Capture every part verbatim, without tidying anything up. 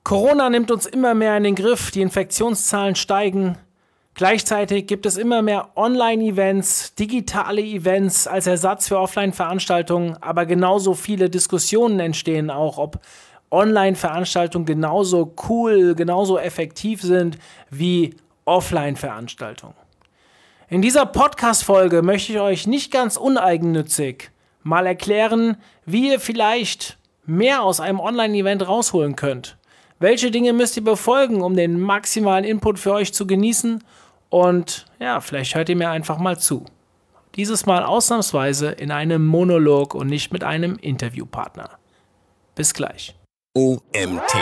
Corona nimmt uns immer mehr in den Griff, die Infektionszahlen steigen. Gleichzeitig gibt es immer mehr Online-Events, digitale Events als Ersatz für Offline-Veranstaltungen, aber genauso viele Diskussionen entstehen auch, ob Online-Veranstaltungen genauso cool, genauso effektiv sind wie Offline-Veranstaltungen. In dieser Podcast-Folge möchte ich euch nicht ganz uneigennützig mal erklären, wie ihr vielleicht mehr aus einem Online-Event rausholen könnt. Welche Dinge müsst ihr befolgen, um den maximalen Input für euch zu genießen? Und ja, vielleicht hört ihr mir einfach mal zu. Dieses Mal ausnahmsweise in einem Monolog und nicht mit einem Interviewpartner. Bis gleich. O M T.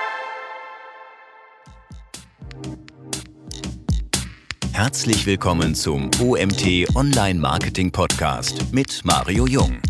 Herzlich willkommen zum O M T Online Marketing Podcast mit Mario Jung.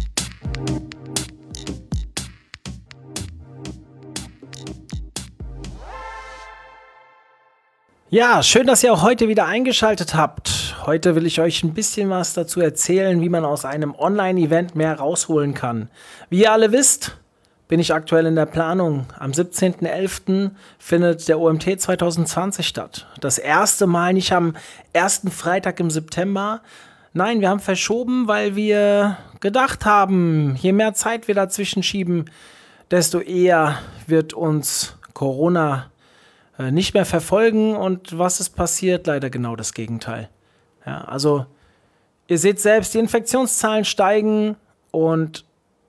Ja, schön, dass ihr auch heute wieder eingeschaltet habt. Heute will ich euch ein bisschen was dazu erzählen, wie man aus einem Online-Event mehr rausholen kann. Wie ihr alle wisst, bin ich aktuell in der Planung. Am siebzehnten elften findet der O M T zwanzig zwanzig statt. Das erste Mal nicht am ersten Freitag im September. Nein, wir haben verschoben, weil wir gedacht haben, je mehr Zeit wir dazwischen schieben, desto eher wird uns Corona nicht mehr verfolgen. Und was ist passiert? Leider genau das Gegenteil. Ja, also ihr seht selbst, die Infektionszahlen steigen und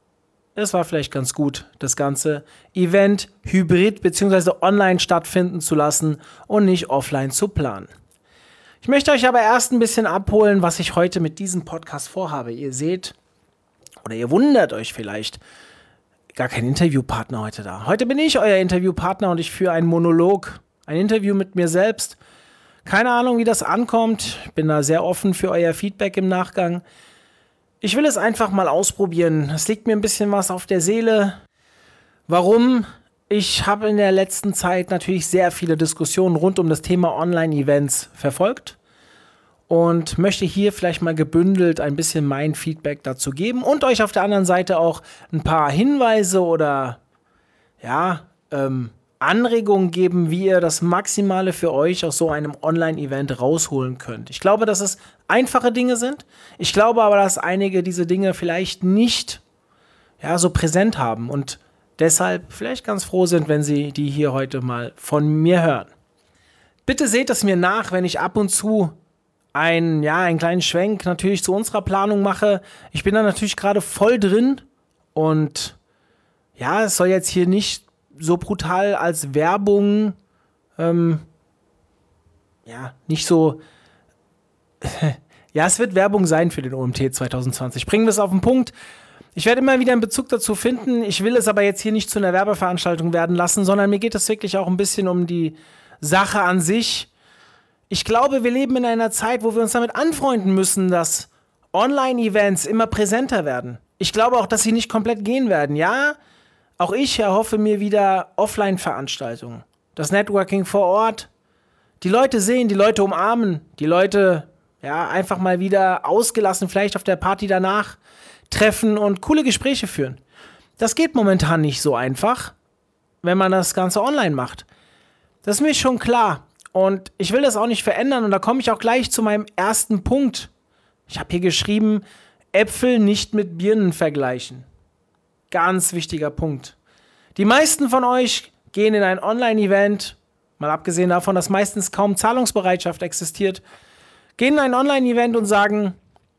es war vielleicht ganz gut, das ganze Event hybrid bzw. online stattfinden zu lassen und nicht offline zu planen. Ich möchte euch aber erst ein bisschen abholen, was ich heute mit diesem Podcast vorhabe. Ihr seht oder ihr wundert euch vielleicht, gar kein Interviewpartner heute da. Heute bin ich euer Interviewpartner und ich führe einen Monolog, ein Interview mit mir selbst. Keine Ahnung, wie das ankommt. Ich bin da sehr offen für euer Feedback im Nachgang. Ich will es einfach mal ausprobieren. Es liegt mir ein bisschen was auf der Seele. Warum? Ich habe in der letzten Zeit natürlich sehr viele Diskussionen rund um das Thema Online-Events verfolgt und möchte hier vielleicht mal gebündelt ein bisschen mein Feedback dazu geben und euch auf der anderen Seite auch ein paar Hinweise oder ja, ähm, Anregungen geben, wie ihr das Maximale für euch aus so einem Online-Event rausholen könnt. Ich glaube, dass es einfache Dinge sind. Ich glaube aber, dass einige diese Dinge vielleicht nicht ja, so präsent haben und deshalb vielleicht ganz froh sind, wenn sie die hier heute mal von mir hören. Bitte seht es mir nach, wenn ich ab und zu einen, ja, einen kleinen Schwenk natürlich zu unserer Planung mache. Ich bin da natürlich gerade voll drin und ja, es soll jetzt hier nicht so brutal als Werbung, ähm, ja, nicht so, ja, es wird Werbung sein für den O M T zwanzig zwanzig. Bringen wir es auf den Punkt. Ich werde immer wieder einen Bezug dazu finden. Ich will es aber jetzt hier nicht zu einer Werbeveranstaltung werden lassen, sondern mir geht es wirklich auch ein bisschen um die Sache an sich. Ich glaube, wir leben in einer Zeit, wo wir uns damit anfreunden müssen, dass Online-Events immer präsenter werden. Ich glaube auch, dass sie nicht komplett gehen werden. Ja, auch ich erhoffe mir wieder Offline-Veranstaltungen. Das Networking vor Ort. Die Leute sehen, die Leute umarmen, die Leute ja einfach mal wieder ausgelassen, vielleicht auf der Party danach treffen und coole Gespräche führen. Das geht momentan nicht so einfach, wenn man das Ganze online macht. Das ist mir schon klar. Und ich will das auch nicht verändern. Und da komme ich auch gleich zu meinem ersten Punkt. Ich habe hier geschrieben, Äpfel nicht mit Birnen vergleichen. Ganz wichtiger Punkt. Die meisten von euch gehen in ein Online-Event, mal abgesehen davon, dass meistens kaum Zahlungsbereitschaft existiert, gehen in ein Online-Event und sagen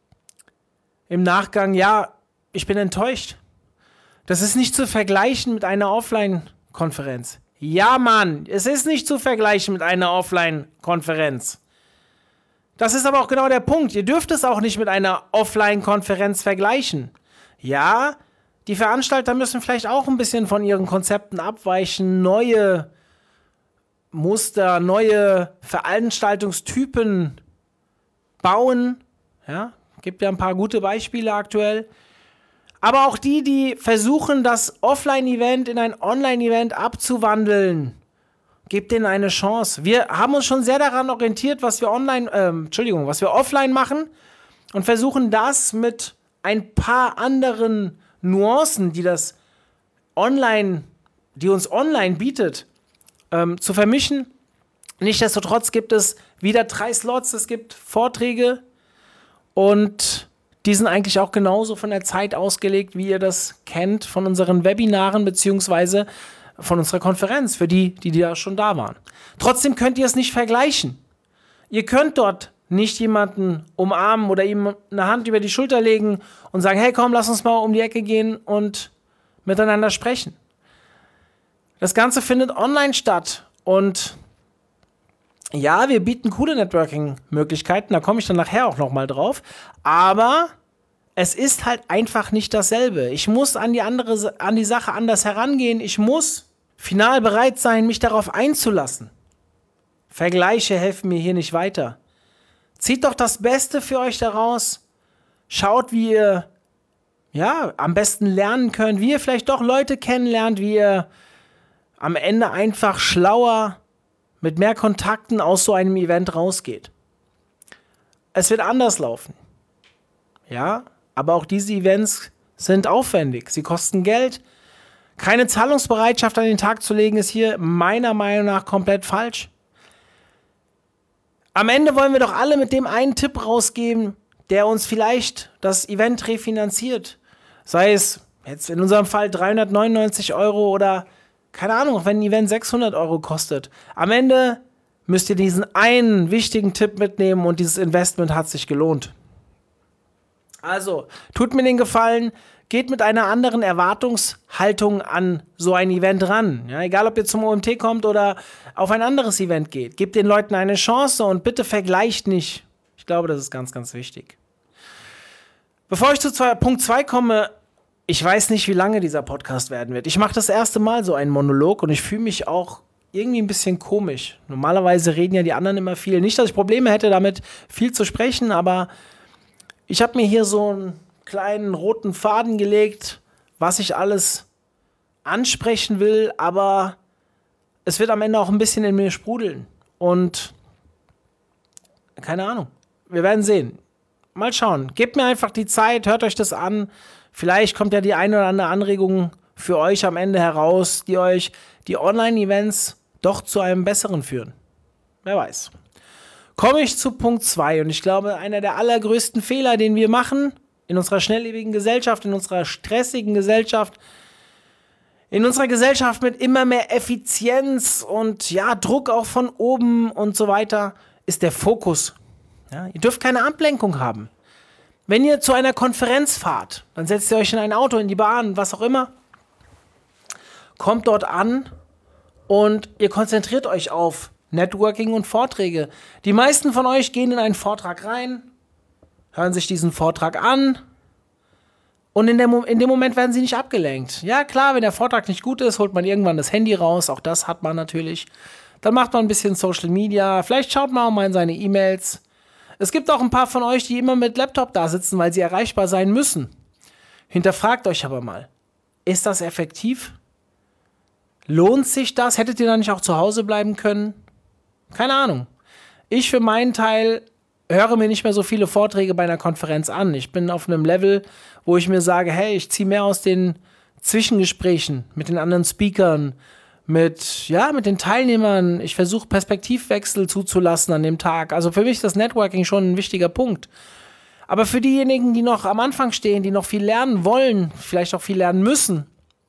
im Nachgang, ja, ich bin enttäuscht. Das ist nicht zu vergleichen mit einer Offline-Konferenz. Ja, Mann, es ist nicht zu vergleichen mit einer Offline-Konferenz. Das ist aber auch genau der Punkt. Ihr dürft es auch nicht mit einer Offline-Konferenz vergleichen. Ja, die Veranstalter müssen vielleicht auch ein bisschen von ihren Konzepten abweichen, neue Muster, neue Veranstaltungstypen bauen. Ja, gibt ja ein paar gute Beispiele aktuell. Aber auch die, die versuchen, das Offline-Event in ein Online-Event abzuwandeln, gebt denen eine Chance. Wir haben uns schon sehr daran orientiert, was wir online, äh, Entschuldigung, was wir offline machen und versuchen das mit ein paar anderen Nuancen, die das online, die uns online bietet, ähm, zu vermischen. Nichtsdestotrotz gibt es wieder drei Slots, es gibt Vorträge und die sind eigentlich auch genauso von der Zeit ausgelegt, wie ihr das kennt von unseren Webinaren beziehungsweise von unserer Konferenz, für die, die ja schon da waren. Trotzdem könnt ihr es nicht vergleichen. Ihr könnt dort nicht jemanden umarmen oder ihm eine Hand über die Schulter legen und sagen, hey komm, lass uns mal um die Ecke gehen und miteinander sprechen. Das Ganze findet online statt und ja, wir bieten coole Networking-Möglichkeiten, da komme ich dann nachher auch nochmal drauf, aber es ist halt einfach nicht dasselbe. Ich muss an die, andere, an die Sache anders herangehen, ich muss final bereit sein, mich darauf einzulassen. Vergleiche helfen mir hier nicht weiter. Zieht doch das Beste für euch daraus, schaut, wie ihr ja, am besten lernen könnt, wie ihr vielleicht doch Leute kennenlernt, wie ihr am Ende einfach schlauer mit mehr Kontakten aus so einem Event rausgeht. Es wird anders laufen. Ja, aber auch diese Events sind aufwendig. Sie kosten Geld. Keine Zahlungsbereitschaft an den Tag zu legen, ist hier meiner Meinung nach komplett falsch. Am Ende wollen wir doch alle mit dem einen Tipp rausgeben, der uns vielleicht das Event refinanziert. Sei es jetzt in unserem Fall dreihundertneunundneunzig Euro oder keine Ahnung, auch wenn ein Event sechshundert Euro kostet. Am Ende müsst ihr diesen einen wichtigen Tipp mitnehmen und dieses Investment hat sich gelohnt. Also, tut mir den Gefallen, geht mit einer anderen Erwartungshaltung an so ein Event ran. Ja, egal, ob ihr zum O M T kommt oder auf ein anderes Event geht. Gebt den Leuten eine Chance und bitte vergleicht nicht. Ich glaube, das ist ganz, ganz wichtig. Bevor ich zu zwei, Punkt zwei komme, ich weiß nicht, wie lange dieser Podcast werden wird. Ich mache das erste Mal so einen Monolog und ich fühle mich auch irgendwie ein bisschen komisch. Normalerweise reden ja die anderen immer viel. Nicht, dass ich Probleme hätte damit, viel zu sprechen, aber ich habe mir hier so einen kleinen roten Faden gelegt, was ich alles ansprechen will, aber es wird am Ende auch ein bisschen in mir sprudeln. Und keine Ahnung, wir werden sehen. Mal schauen. Gebt mir einfach die Zeit, hört euch das an. Vielleicht kommt ja die eine oder andere Anregung für euch am Ende heraus, die euch die Online-Events doch zu einem besseren führen. Wer weiß. Komme ich zu Punkt zwei und ich glaube, einer der allergrößten Fehler, den wir machen in unserer schnelllebigen Gesellschaft, in unserer stressigen Gesellschaft, in unserer Gesellschaft mit immer mehr Effizienz und ja, Druck auch von oben und so weiter, ist der Fokus. Ja, ihr dürft keine Ablenkung haben. Wenn ihr zu einer Konferenz fahrt, dann setzt ihr euch in ein Auto, in die Bahn, was auch immer, kommt dort an und ihr konzentriert euch auf Networking und Vorträge. Die meisten von euch gehen in einen Vortrag rein, hören sich diesen Vortrag an und in, der Mo- in dem Moment werden sie nicht abgelenkt. Ja klar, wenn der Vortrag nicht gut ist, holt man irgendwann das Handy raus, auch das hat man natürlich. Dann macht man ein bisschen Social Media, vielleicht schaut man auch mal in seine E-Mails. Es gibt auch ein paar von euch, die immer mit Laptop da sitzen, weil sie erreichbar sein müssen. Hinterfragt euch aber mal, ist das effektiv? Lohnt sich das? Hättet ihr dann nicht auch zu Hause bleiben können? Keine Ahnung. Ich für meinen Teil höre mir nicht mehr so viele Vorträge bei einer Konferenz an. Ich bin auf einem Level, wo ich mir sage, hey, ich ziehe mehr aus den Zwischengesprächen mit den anderen Speakern, mit, ja, mit den Teilnehmern. Ich versuche Perspektivwechsel zuzulassen an dem Tag. Also für mich ist das Networking schon ein wichtiger Punkt. Aber für diejenigen, die noch am Anfang stehen, die noch viel lernen wollen, vielleicht auch viel lernen müssen,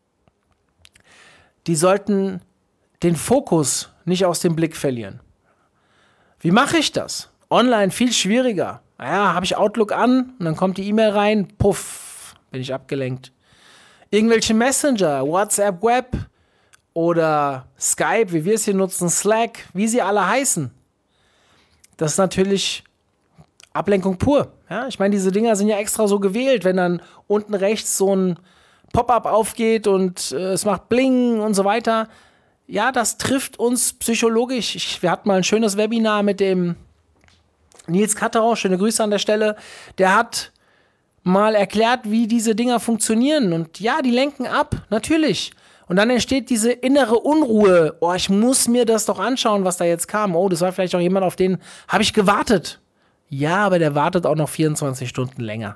die sollten den Fokus nicht aus dem Blick verlieren. Wie mache ich das? Online viel schwieriger. Naja, habe ich Outlook an und dann kommt die E-Mail rein, puff, bin ich abgelenkt. Irgendwelche Messenger, WhatsApp Web oder Skype, wie wir es hier nutzen, Slack, wie sie alle heißen. Das ist natürlich Ablenkung pur. Ja, ich meine, diese Dinger sind ja extra so gewählt, wenn dann unten rechts so ein Pop-up aufgeht und äh, es macht Bling und so weiter. Ja, das trifft uns psychologisch. Ich, wir hatten mal ein schönes Webinar mit dem Nils Katterau, schöne Grüße an der Stelle. Der hat mal erklärt, wie diese Dinger funktionieren. Und ja, die lenken ab, natürlich. Und dann entsteht diese innere Unruhe. Oh, ich muss mir das doch anschauen, was da jetzt kam. Oh, das war vielleicht auch jemand, auf den habe ich gewartet. Ja, aber der wartet auch noch vierundzwanzig Stunden länger.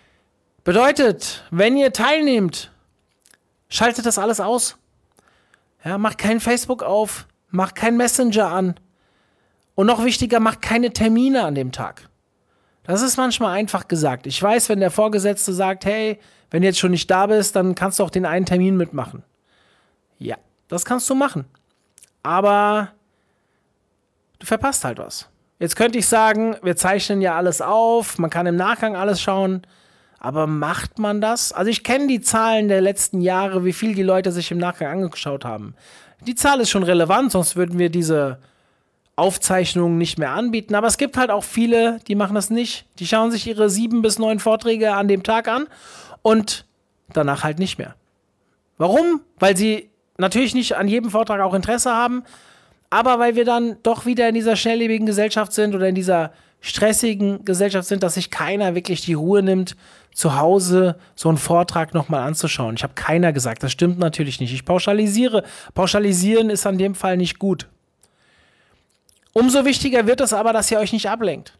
Bedeutet, wenn ihr teilnehmt, schaltet das alles aus. Ja, mach kein Facebook auf, mach kein Messenger an. Und noch wichtiger, mach keine Termine an dem Tag. Das ist manchmal einfach gesagt. Ich weiß, wenn der Vorgesetzte sagt, hey, wenn du jetzt schon nicht da bist, dann kannst du auch den einen Termin mitmachen. Ja, das kannst du machen. Aber du verpasst halt was. Jetzt könnte ich sagen, wir zeichnen ja alles auf, man kann im Nachgang alles schauen. Aber macht man das? Also ich kenne die Zahlen der letzten Jahre, wie viel die Leute sich im Nachgang angeschaut haben. Die Zahl ist schon relevant, sonst würden wir diese Aufzeichnungen nicht mehr anbieten. Aber es gibt halt auch viele, die machen das nicht. Die schauen sich ihre sieben bis neun Vorträge an dem Tag an und danach halt nicht mehr. Warum? Weil sie natürlich nicht an jedem Vortrag auch Interesse haben, aber weil wir dann doch wieder in dieser schnelllebigen Gesellschaft sind oder in dieser stressigen Gesellschaft sind, dass sich keiner wirklich die Ruhe nimmt, zu Hause so einen Vortrag nochmal anzuschauen. Ich habe keiner gesagt, das stimmt natürlich nicht. Ich pauschalisiere. Pauschalisieren ist an dem Fall nicht gut. Umso wichtiger wird es aber, dass ihr euch nicht ablenkt.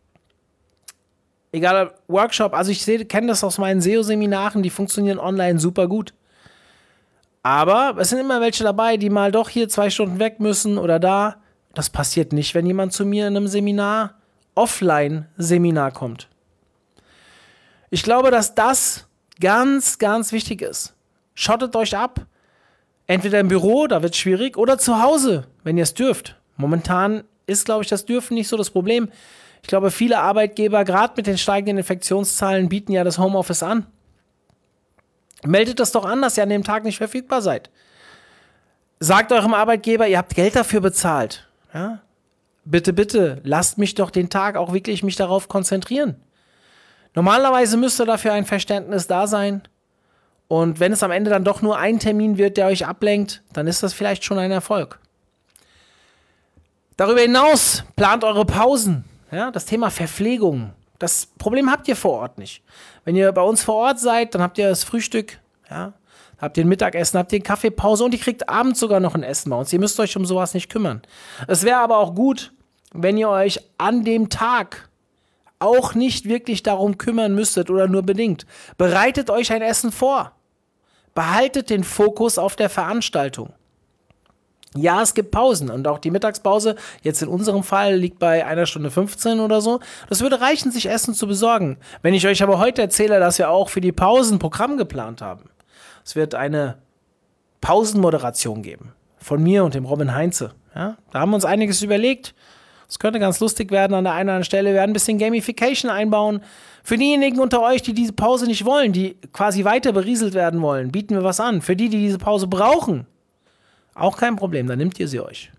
Egal, Workshop, also ich kenne das aus meinen S E O-Seminaren, die funktionieren online super gut. Aber es sind immer welche dabei, die mal doch hier zwei Stunden weg müssen oder da. Das passiert nicht, wenn jemand zu mir in einem Seminar, Offline-Seminar kommt. Ich glaube, dass das ganz, ganz wichtig ist. Schottet euch ab. Entweder im Büro, da wird es schwierig, oder zu Hause, wenn ihr es dürft. Momentan ist, glaube ich, das Dürfen nicht so das Problem. Ich glaube, viele Arbeitgeber, gerade mit den steigenden Infektionszahlen, bieten ja das Homeoffice an. Meldet das doch an, dass ihr an dem Tag nicht verfügbar seid. Sagt eurem Arbeitgeber, ihr habt Geld dafür bezahlt. Ja? Bitte, bitte, lasst mich doch den Tag auch wirklich mich darauf konzentrieren. Normalerweise müsste dafür ein Verständnis da sein. Und wenn es am Ende dann doch nur ein Termin wird, der euch ablenkt, dann ist das vielleicht schon ein Erfolg. Darüber hinaus plant eure Pausen. Ja, das Thema Verpflegung. Das Problem habt ihr vor Ort nicht. Wenn ihr bei uns vor Ort seid, dann habt ihr das Frühstück, ja, habt ihr ein Mittagessen, habt ihr eine Kaffeepause und ihr kriegt abends sogar noch ein Essen bei uns. Ihr müsst euch um sowas nicht kümmern. Es wäre aber auch gut, wenn ihr euch an dem Tag auch nicht wirklich darum kümmern müsstet oder nur bedingt. Bereitet euch ein Essen vor. Behaltet den Fokus auf der Veranstaltung. Ja, es gibt Pausen und auch die Mittagspause, jetzt in unserem Fall, liegt bei einer Stunde fünfzehn oder so. Das würde reichen, sich Essen zu besorgen. Wenn ich euch aber heute erzähle, dass wir auch für die Pausen ein Programm geplant haben. Es wird eine Pausenmoderation geben von mir und dem Robin Heinze. Ja, da haben wir uns einiges überlegt. Es könnte ganz lustig werden an der einen oder anderen Stelle. Wir werden ein bisschen Gamification einbauen. Für diejenigen unter euch, die diese Pause nicht wollen, die quasi weiter berieselt werden wollen, bieten wir was an. Für die, die diese Pause brauchen, auch kein Problem, dann nehmt ihr sie euch.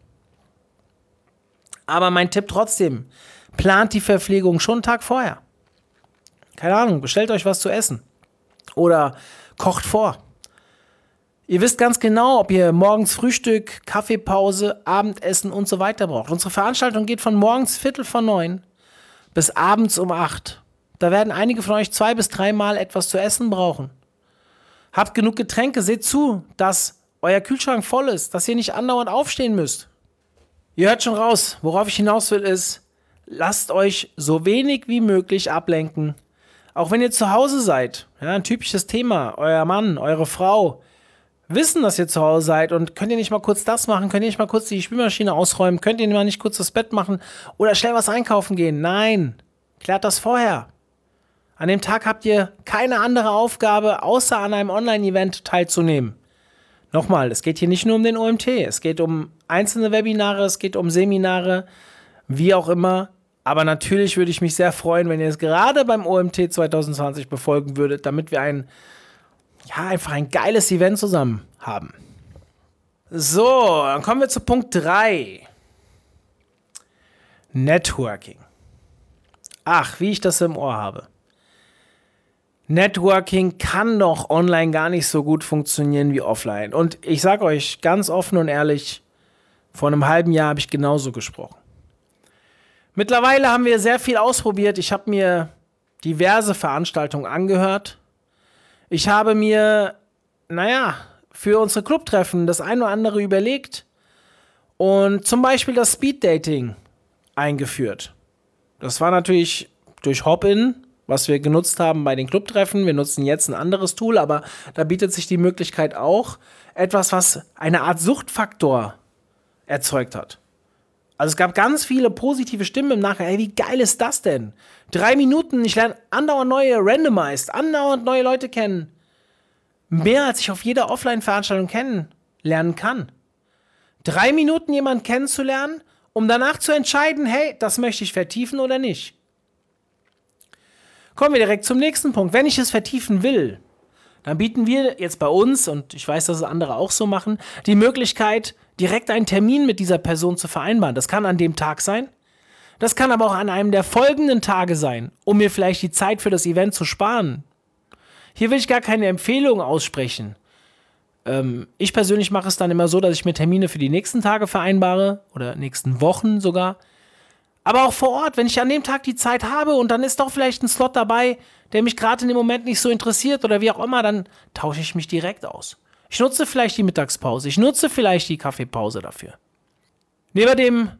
Aber mein Tipp trotzdem, plant die Verpflegung schon einen Tag vorher. Keine Ahnung, bestellt euch was zu essen. Oder kocht vor. Ihr wisst ganz genau, ob ihr morgens Frühstück, Kaffeepause, Abendessen und so weiter braucht. Unsere Veranstaltung geht von morgens Viertel vor neun bis abends um acht. Da werden einige von euch zwei bis dreimal etwas zu essen brauchen. Habt genug Getränke, seht zu, dass euer Kühlschrank voll ist, dass ihr nicht andauernd aufstehen müsst. Ihr hört schon raus, worauf ich hinaus will ist, lasst euch so wenig wie möglich ablenken. Auch wenn ihr zu Hause seid, ja, ein typisches Thema, euer Mann, eure Frau wissen, dass ihr zu Hause seid und könnt ihr nicht mal kurz das machen, könnt ihr nicht mal kurz die Spülmaschine ausräumen, könnt ihr mal nicht kurz das Bett machen oder schnell was einkaufen gehen. Nein, klärt das vorher. An dem Tag habt ihr keine andere Aufgabe, außer an einem Online-Event teilzunehmen. Nochmal, es geht hier nicht nur um den O M T, es geht um einzelne Webinare, es geht um Seminare, wie auch immer. Aber natürlich würde ich mich sehr freuen, wenn ihr es gerade beim O M T zwanzig zwanzig befolgen würdet, damit wir ein, ja, einfach ein geiles Event zusammen haben. So, dann kommen wir zu Punkt drei. Networking. Ach, wie ich das im Ohr habe. Networking kann doch online gar nicht so gut funktionieren wie offline. Und ich sage euch ganz offen und ehrlich, vor einem halben Jahr habe ich genauso gesprochen. Mittlerweile haben wir sehr viel ausprobiert. Ich habe mir diverse Veranstaltungen angehört. Ich habe mir, naja, für unsere Clubtreffen das ein oder andere überlegt und zum Beispiel das Speeddating eingeführt. Das war natürlich durch Hopin was wir genutzt haben bei den Clubtreffen. Wir nutzen jetzt ein anderes Tool, aber da bietet sich die Möglichkeit auch, etwas, was eine Art Suchtfaktor erzeugt hat. Also es gab ganz viele positive Stimmen im Nachhinein. Hey, wie geil ist das denn? Drei Minuten, ich lerne andauernd neue Randomized, andauernd neue Leute kennen. Mehr, als ich auf jeder Offline-Veranstaltung kennenlernen kann. Drei Minuten jemanden kennenzulernen, um danach zu entscheiden, hey, das möchte ich vertiefen oder nicht. Kommen wir direkt zum nächsten Punkt. Wenn ich es vertiefen will, dann bieten wir jetzt bei uns, und ich weiß, dass es andere auch so machen, die Möglichkeit, direkt einen Termin mit dieser Person zu vereinbaren. Das kann an dem Tag sein, das kann aber auch an einem der folgenden Tage sein, um mir vielleicht die Zeit für das Event zu sparen. Hier will ich gar keine Empfehlung aussprechen. Ähm, ich persönlich mache es dann immer so, dass ich mir Termine für die nächsten Tage vereinbare oder nächsten Wochen sogar. Aber auch vor Ort, wenn ich an dem Tag die Zeit habe und dann ist doch vielleicht ein Slot dabei, der mich gerade in dem Moment nicht so interessiert oder wie auch immer, dann tausche ich mich direkt aus. Ich nutze vielleicht die Mittagspause, ich nutze vielleicht die Kaffeepause dafür. Neben dem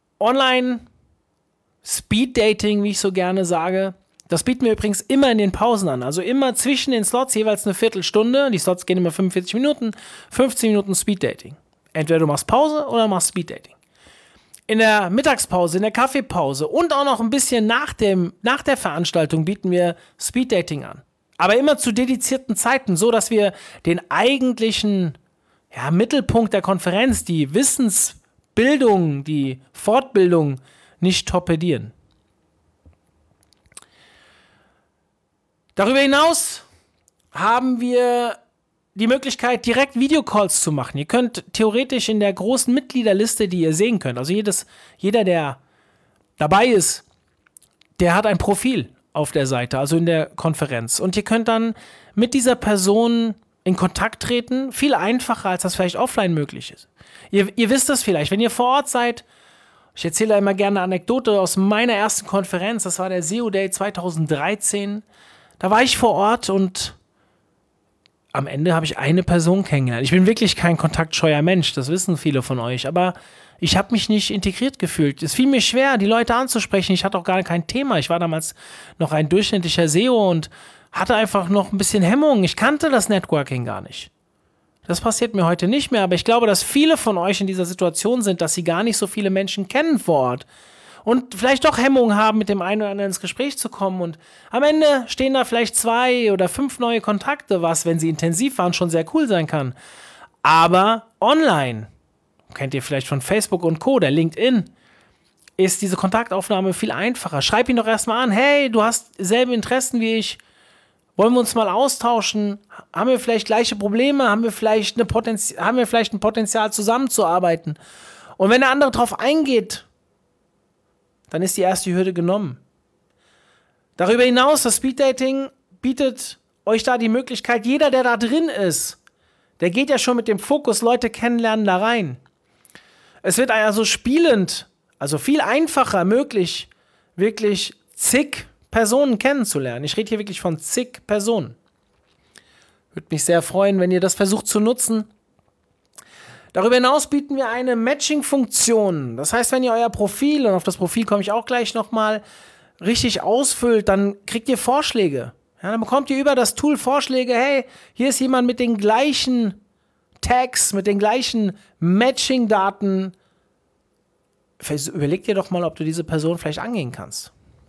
Online-Speed-Dating, wie ich so gerne sage, das bieten wir übrigens immer in den Pausen an, also immer zwischen den Slots jeweils eine Viertelstunde, die Slots gehen immer fünfundvierzig Minuten, fünfzehn Minuten Speed-Dating. Entweder du machst Pause oder machst Speed-Dating. In der Mittagspause, in der Kaffeepause und auch noch ein bisschen nach, dem, nach der Veranstaltung bieten wir Speed-Dating an. Aber immer zu dedizierten Zeiten, so dass wir den eigentlichen ja, Mittelpunkt der Konferenz, die Wissensbildung, die Fortbildung nicht torpedieren. Darüber hinaus haben wir die Möglichkeit, direkt Videocalls zu machen. Ihr könnt theoretisch in der großen Mitgliederliste, die ihr sehen könnt, also jedes, jeder, der dabei ist, der hat ein Profil auf der Seite, also in der Konferenz. Und ihr könnt dann mit dieser Person in Kontakt treten, viel einfacher, als das vielleicht offline möglich ist. Ihr, ihr wisst das vielleicht, wenn ihr vor Ort seid. Ich erzähle immer gerne eine Anekdote aus meiner ersten Konferenz, das war der S E O Day zweitausenddreizehn. Da war ich vor Ort und am Ende habe ich eine Person kennengelernt. Ich bin wirklich kein kontaktscheuer Mensch, das wissen viele von euch, aber ich habe mich nicht integriert gefühlt. Es fiel mir schwer, die Leute anzusprechen. Ich hatte auch gar kein Thema. Ich war damals noch ein durchschnittlicher S E O und hatte einfach noch ein bisschen Hemmung. Ich kannte das Networking gar nicht. Das passiert mir heute nicht mehr, aber ich glaube, dass viele von euch in dieser Situation sind, dass sie gar nicht so viele Menschen kennen vor Ort und vielleicht doch Hemmungen haben, mit dem einen oder anderen ins Gespräch zu kommen. Und am Ende stehen da vielleicht zwei oder fünf neue Kontakte, was, wenn sie intensiv waren, schon sehr cool sein kann. Aber online, kennt ihr vielleicht von Facebook und Co., der LinkedIn, ist diese Kontaktaufnahme viel einfacher. Schreib ihn doch erstmal an, hey, du hast selben Interessen wie ich, wollen wir uns mal austauschen? Haben wir vielleicht gleiche Probleme? Haben wir vielleicht, eine Potenzi- haben wir vielleicht ein Potenzial, zusammenzuarbeiten? Und wenn der andere drauf eingeht, dann ist die erste Hürde genommen. Darüber hinaus, das Speeddating bietet euch da die Möglichkeit, jeder, der da drin ist, der geht ja schon mit dem Fokus, Leute kennenlernen, da rein. Es wird also spielend, also viel einfacher möglich, wirklich zig Personen kennenzulernen. Ich rede hier wirklich von zig Personen. Würde mich sehr freuen, wenn ihr das versucht zu nutzen. Darüber hinaus bieten wir eine Matching-Funktion. Das heißt, wenn ihr euer Profil, und auf das Profil komme ich auch gleich nochmal, richtig ausfüllt, dann kriegt ihr Vorschläge. Ja, dann bekommt ihr über das Tool Vorschläge, hey, hier ist jemand mit den gleichen Tags, mit den gleichen Matching-Daten. Überleg dir doch mal, ob du diese Person vielleicht angehen kannst.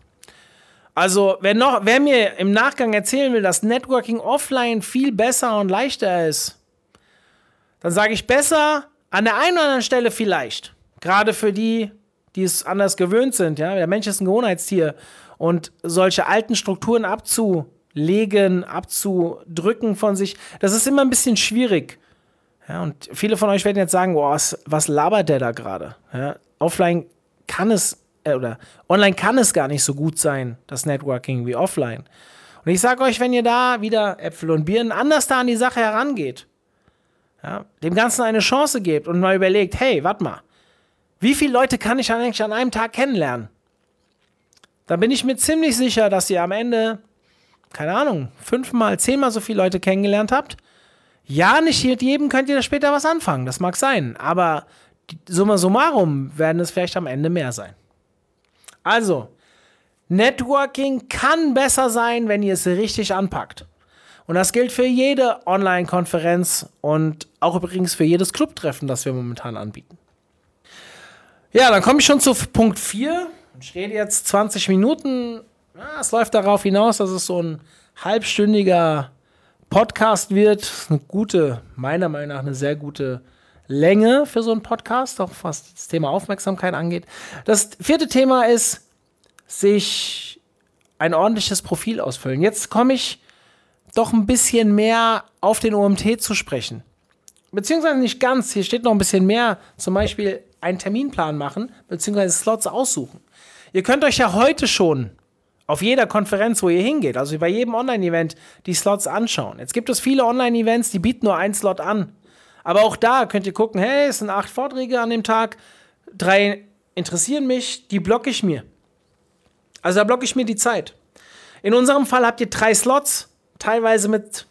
Also, wer, noch, wer mir im Nachgang erzählen will, dass Networking offline viel besser und leichter ist, dann sage ich besser an der einen oder anderen Stelle vielleicht. Gerade für die, die es anders gewöhnt sind. Ja? Der Mensch ist ein Gewohnheitstier. Und solche alten Strukturen abzulegen, abzudrücken von sich, das ist immer ein bisschen schwierig. Ja, und viele von euch werden jetzt sagen, oh, was, was labert der da gerade? Ja, offline kann es, äh, oder online kann es gar nicht so gut sein, das Networking, wie offline. Und ich sage euch, wenn ihr da wieder Äpfel und Birnen anders da an die Sache herangeht, ja, dem Ganzen eine Chance gebt und mal überlegt, hey, warte mal, wie viele Leute kann ich eigentlich an einem Tag kennenlernen? Dann bin ich mir ziemlich sicher, dass ihr am Ende, keine Ahnung, fünfmal, zehnmal so viele Leute kennengelernt habt. Ja, nicht mit jedem könnt ihr da später was anfangen, das mag sein, aber summa summarum werden es vielleicht am Ende mehr sein. Also, Networking kann besser sein, wenn ihr es richtig anpackt. Und das gilt für jede Online-Konferenz und auch übrigens für jedes Clubtreffen, das wir momentan anbieten. Ja, dann komme ich schon zu Punkt vier. Ich rede jetzt zwanzig Minuten. Ja, es läuft darauf hinaus, dass es so ein halbstündiger Podcast wird. Eine gute, meiner Meinung nach eine sehr gute Länge für so einen Podcast, auch was das Thema Aufmerksamkeit angeht. Das vierte Thema ist, sich ein ordentliches Profil ausfüllen. Jetzt komme ich doch ein bisschen mehr auf den O M T zu sprechen. Beziehungsweise nicht ganz, hier steht noch ein bisschen mehr, zum Beispiel einen Terminplan machen, beziehungsweise Slots aussuchen. Ihr könnt euch ja heute schon auf jeder Konferenz, wo ihr hingeht, also bei jedem Online-Event, die Slots anschauen. Jetzt gibt es viele Online-Events, die bieten nur einen Slot an. Aber auch da könnt ihr gucken, hey, es sind acht Vorträge an dem Tag, drei interessieren mich, die blocke ich mir. Also da blocke ich mir die Zeit. In unserem Fall habt ihr drei Slots, teilweise mit,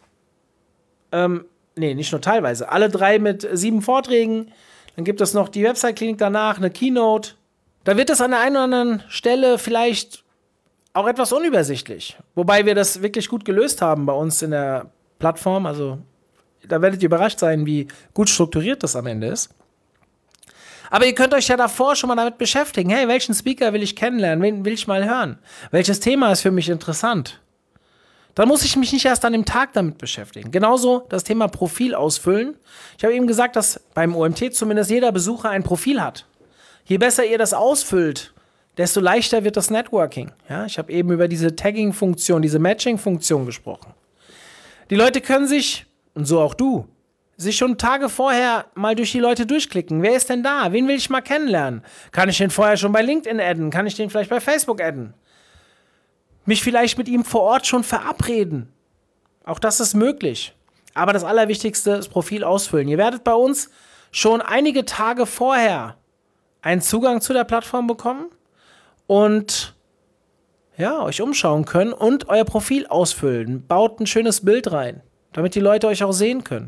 ähm, nee, nicht nur teilweise, alle drei mit sieben Vorträgen. Dann gibt es noch die Website-Klinik danach, eine Keynote. Da wird es an der einen oder anderen Stelle vielleicht auch etwas unübersichtlich. Wobei wir das wirklich gut gelöst haben bei uns in der Plattform. Also da werdet ihr überrascht sein, wie gut strukturiert das am Ende ist. Aber ihr könnt euch ja davor schon mal damit beschäftigen. Hey, welchen Speaker will ich kennenlernen? Wen will ich mal hören? Welches Thema ist für mich interessant? Dann muss ich mich nicht erst an dem Tag damit beschäftigen. Genauso das Thema Profil ausfüllen. Ich habe eben gesagt, dass beim O M T zumindest jeder Besucher ein Profil hat. Je besser ihr das ausfüllt, desto leichter wird das Networking. Ja, ich habe eben über diese Tagging-Funktion, diese Matching-Funktion gesprochen. Die Leute können sich, und so auch du, sich schon Tage vorher mal durch die Leute durchklicken. Wer ist denn da? Wen will ich mal kennenlernen? Kann ich den vorher schon bei LinkedIn adden? Kann ich den vielleicht bei Facebook adden? Mich vielleicht mit ihm vor Ort schon verabreden. Auch das ist möglich. Aber das Allerwichtigste ist Profil ausfüllen. Ihr werdet bei uns schon einige Tage vorher einen Zugang zu der Plattform bekommen und ja, euch umschauen können und euer Profil ausfüllen. Baut ein schönes Bild rein, damit die Leute euch auch sehen können.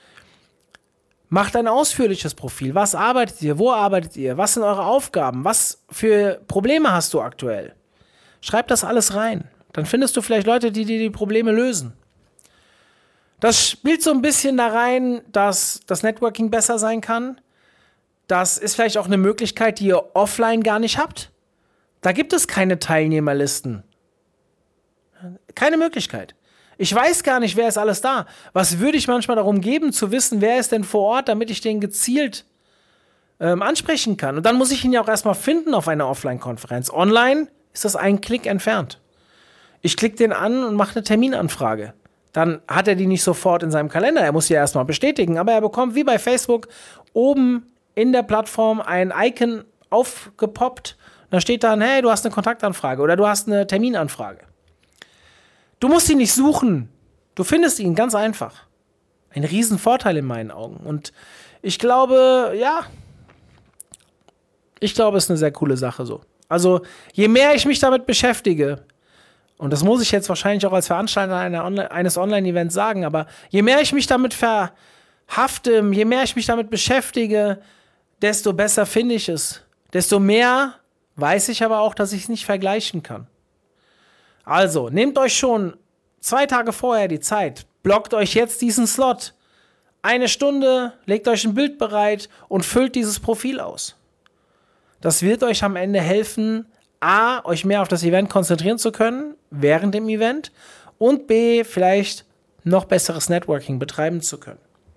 Macht ein ausführliches Profil. Was arbeitet ihr? Wo arbeitet ihr? Was sind eure Aufgaben? Was für Probleme hast du aktuell? Schreib das alles rein. Dann findest du vielleicht Leute, die dir die Probleme lösen. Das spielt so ein bisschen da rein, dass das Networking besser sein kann. Das ist vielleicht auch eine Möglichkeit, die ihr offline gar nicht habt. Da gibt es keine Teilnehmerlisten. Keine Möglichkeit. Ich weiß gar nicht, wer ist alles da. Was würde ich manchmal darum geben, zu wissen, wer ist denn vor Ort, damit ich den gezielt ähm, ansprechen kann. Und dann muss ich ihn ja auch erstmal finden auf einer Offline-Konferenz. Online ist das ein Klick entfernt. Ich klicke den an und mache eine Terminanfrage. Dann hat er die nicht sofort in seinem Kalender. Er muss sie ja erstmal bestätigen. Aber er bekommt, wie bei Facebook, oben in der Plattform ein Icon aufgepoppt. Da steht dann, hey, du hast eine Kontaktanfrage oder du hast eine Terminanfrage. Du musst ihn nicht suchen. Du findest ihn ganz einfach. Ein Riesenvorteil in meinen Augen. Und ich glaube, ja, ich glaube, es ist eine sehr coole Sache so. Also, je mehr ich mich damit beschäftige, und das muss ich jetzt wahrscheinlich auch als Veranstalter einer Onla- eines Online-Events sagen, aber je mehr ich mich damit verhafte, je mehr ich mich damit beschäftige, desto besser finde ich es. Desto mehr weiß ich aber auch, dass ich es nicht vergleichen kann. Also, nehmt euch schon zwei Tage vorher die Zeit, blockt euch jetzt diesen Slot. Eine Stunde, legt euch ein Bild bereit und füllt dieses Profil aus. Das wird euch am Ende helfen, A, euch mehr auf das Event konzentrieren zu können, während dem Event, und B, vielleicht noch besseres Networking betreiben zu können.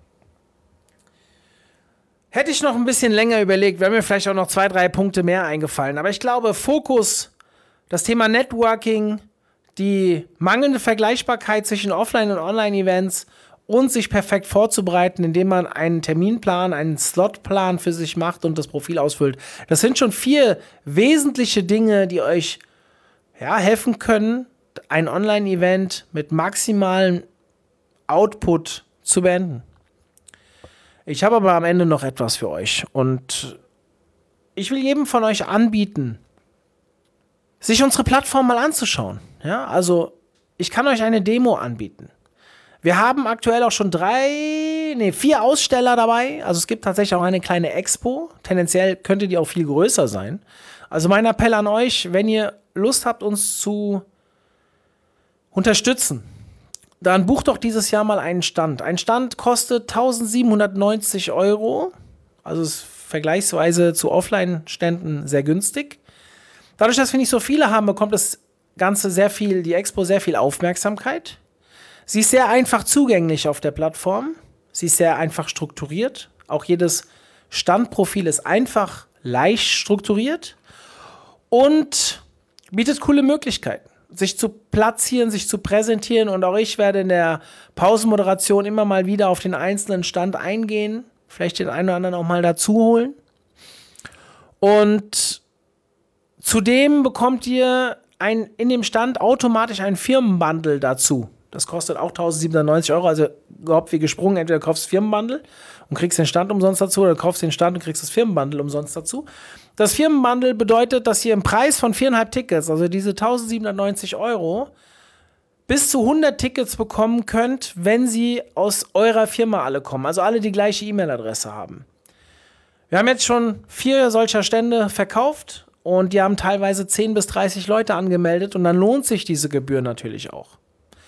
Hätte ich noch ein bisschen länger überlegt, wären mir vielleicht auch noch zwei, drei Punkte mehr eingefallen. Aber ich glaube, Fokus, das Thema Networking, die mangelnde Vergleichbarkeit zwischen Offline- und Online-Events und sich perfekt vorzubereiten, indem man einen Terminplan, einen Slotplan für sich macht und das Profil ausfüllt. Das sind schon vier wesentliche Dinge, die euch ja, helfen können, ein Online-Event mit maximalem Output zu beenden. Ich habe aber am Ende noch etwas für euch und ich will jedem von euch anbieten, sich unsere Plattform mal anzuschauen. Ja, also ich kann euch eine Demo anbieten. Wir haben aktuell auch schon drei, nee, vier Aussteller dabei. Also es gibt tatsächlich auch eine kleine Expo. Tendenziell könnte die auch viel größer sein. Also mein Appell an euch, wenn ihr Lust habt, uns zu unterstützen, dann bucht doch dieses Jahr mal einen Stand. Ein Stand kostet eintausendsiebenhundertneunzig Euro, also ist vergleichsweise zu Offline-Ständen sehr günstig. Dadurch, dass wir nicht so viele haben, bekommt das Ganze sehr viel, die Expo sehr viel Aufmerksamkeit. Sie ist sehr einfach zugänglich auf der Plattform. Sie ist sehr einfach strukturiert. Auch jedes Standprofil ist einfach, leicht strukturiert und bietet coole Möglichkeiten, sich zu platzieren, sich zu präsentieren. Und auch ich werde in der Pausenmoderation immer mal wieder auf den einzelnen Stand eingehen, vielleicht den einen oder anderen auch mal dazu holen. Und zudem bekommt ihr ein, in dem Stand automatisch ein Firmenbundle dazu. Das kostet auch eintausendsiebenhundertneunzig Euro, also überhaupt wie gesprungen. Entweder du kaufst das Firmenbundle und kriegst den Stand umsonst dazu, oder du kaufst den Stand und kriegst das Firmenbundle umsonst dazu. Das Firmenbundle bedeutet, dass ihr im Preis von viereinhalb Tickets, also diese eintausendsiebenhundertneunzig Euro, bis zu hundert Tickets bekommen könnt, wenn sie aus eurer Firma alle kommen, also alle die gleiche E-Mail-Adresse haben. Wir haben jetzt schon vier solcher Stände verkauft und die haben teilweise zehn bis dreißig Leute angemeldet und dann lohnt sich diese Gebühr natürlich auch.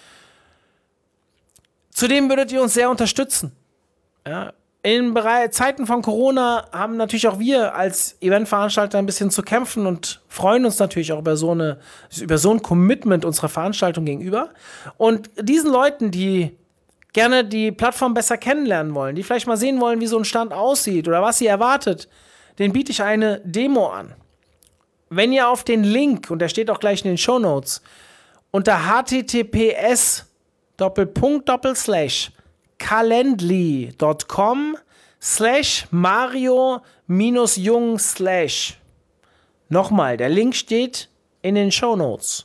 Zudem würdet ihr uns sehr unterstützen. Ja, in Bere- Zeiten von Corona haben natürlich auch wir als Eventveranstalter ein bisschen zu kämpfen und freuen uns natürlich auch über so, eine, über so ein Commitment unserer Veranstaltung gegenüber. Und diesen Leuten, die gerne die Plattform besser kennenlernen wollen, die vielleicht mal sehen wollen, wie so ein Stand aussieht oder was sie erwartet, denen biete ich eine Demo an. Wenn ihr auf den Link, und der steht auch gleich in den Shownotes, unter https Doppelpunkt Doppelslash calendly.com slash Mario minus Jung slash. Nochmal, der Link steht in den Shownotes.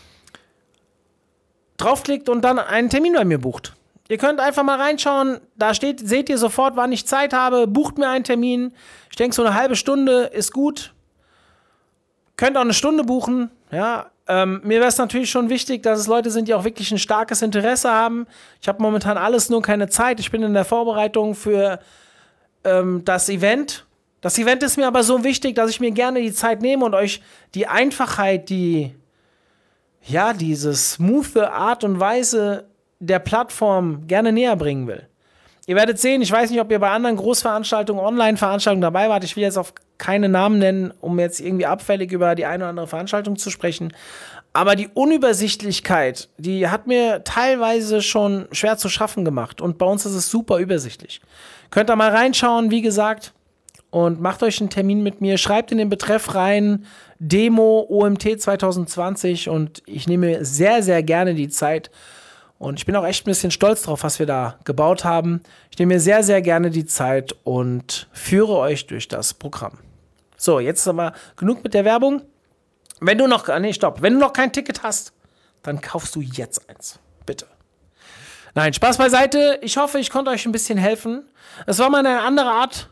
Draufklickt und dann einen Termin bei mir bucht. Ihr könnt einfach mal reinschauen, da steht, seht ihr sofort, wann ich Zeit habe, bucht mir einen Termin. Ich denke, so eine halbe Stunde ist gut. Könnt auch eine Stunde buchen, ja. Ähm, mir wäre es natürlich schon wichtig, dass es Leute sind, die auch wirklich ein starkes Interesse haben. Ich habe momentan alles, nur keine Zeit. Ich bin in der Vorbereitung für ähm, das Event. Das Event ist mir aber so wichtig, dass ich mir gerne die Zeit nehme und euch die Einfachheit, die, ja, diese smooth Art und Weise der Plattform gerne näher bringen will. Ihr werdet sehen, ich weiß nicht, ob ihr bei anderen Großveranstaltungen, Online-Veranstaltungen dabei wart. Ich will jetzt auf keine Namen nennen, um jetzt irgendwie abfällig über die eine oder andere Veranstaltung zu sprechen. Aber die Unübersichtlichkeit, die hat mir teilweise schon schwer zu schaffen gemacht. Und bei uns ist es super übersichtlich. Könnt ihr mal reinschauen, wie gesagt, und macht euch einen Termin mit mir. Schreibt in den Betreff rein, Demo O M T zwanzig zwanzig, und ich nehme sehr, sehr gerne die Zeit. Und ich bin auch echt ein bisschen stolz drauf, was wir da gebaut haben. Ich nehme mir sehr, sehr gerne die Zeit und führe euch durch das Programm. So, jetzt ist aber genug mit der Werbung. Wenn du noch, nee, stopp. Wenn du noch kein Ticket hast, dann kaufst du jetzt eins. Bitte. Nein, Spaß beiseite. Ich hoffe, ich konnte euch ein bisschen helfen. Es war mal eine andere Art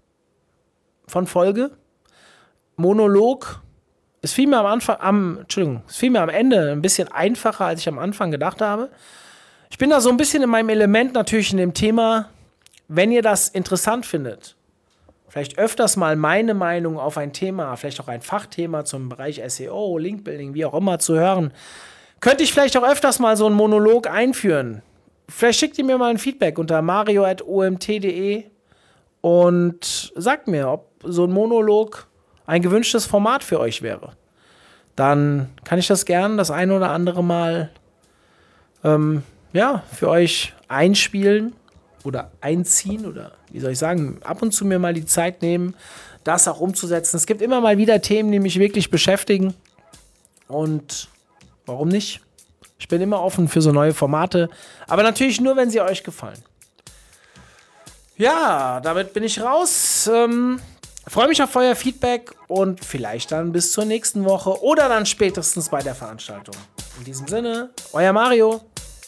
von Folge. Monolog. Es fiel mir am Anfang, am, Entschuldigung, es fiel mir am Ende ein bisschen einfacher, als ich am Anfang gedacht habe. Ich bin da so ein bisschen in meinem Element natürlich in dem Thema, wenn ihr das interessant findet, vielleicht öfters mal meine Meinung auf ein Thema, vielleicht auch ein Fachthema zum Bereich S E O, Linkbuilding, wie auch immer zu hören, könnte ich vielleicht auch öfters mal so einen Monolog einführen. Vielleicht schickt ihr mir mal ein Feedback unter mario at o m t punkt d e und sagt mir, ob so ein Monolog ein gewünschtes Format für euch wäre. Dann kann ich das gern das ein oder andere Mal ähm, ja, für euch einspielen oder einziehen oder wie soll ich sagen, ab und zu mir mal die Zeit nehmen, das auch umzusetzen. Es gibt immer mal wieder Themen, die mich wirklich beschäftigen, und warum nicht? Ich bin immer offen für so neue Formate, aber natürlich nur, wenn sie euch gefallen. Ja, damit bin ich raus. Ähm, freue mich auf euer Feedback und vielleicht dann bis zur nächsten Woche oder dann spätestens bei der Veranstaltung. In diesem Sinne, euer Mario.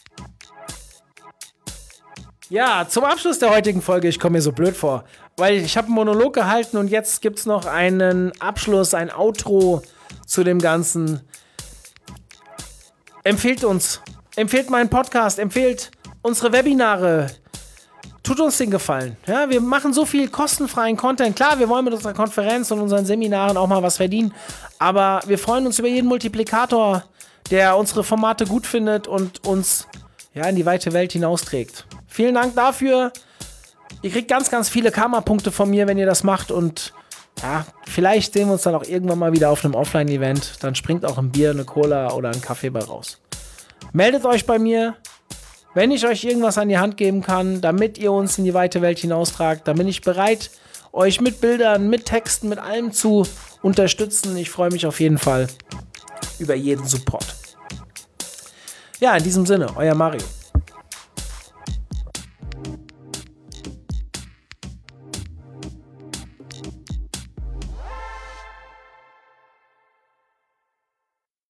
Ja, zum Abschluss der heutigen Folge, ich komme mir so blöd vor, weil ich habe einen Monolog gehalten und jetzt gibt es noch einen Abschluss, ein Outro zu dem Ganzen. Empfehlt uns, empfehlt meinen Podcast, empfehlt unsere Webinare. tut uns den Gefallen. Ja, wir machen so viel kostenfreien Content. Klar, wir wollen mit unserer Konferenz und unseren Seminaren auch mal was verdienen, aber wir freuen uns über jeden Multiplikator, der unsere Formate gut findet und uns ja, in die weite Welt hinausträgt. Vielen Dank dafür. Ihr kriegt ganz, ganz viele Karma-Punkte von mir, wenn ihr das macht, und ja, vielleicht sehen wir uns dann auch irgendwann mal wieder auf einem Offline-Event. Dann springt auch ein Bier, eine Cola oder ein Kaffee bei raus. Meldet euch bei mir, wenn ich euch irgendwas an die Hand geben kann, damit ihr uns in die weite Welt hinaustragt. Dann bin ich bereit, euch mit Bildern, mit Texten, mit allem zu unterstützen. Ich freue mich auf jeden Fall über jeden Support. Ja, in diesem Sinne, euer Mario.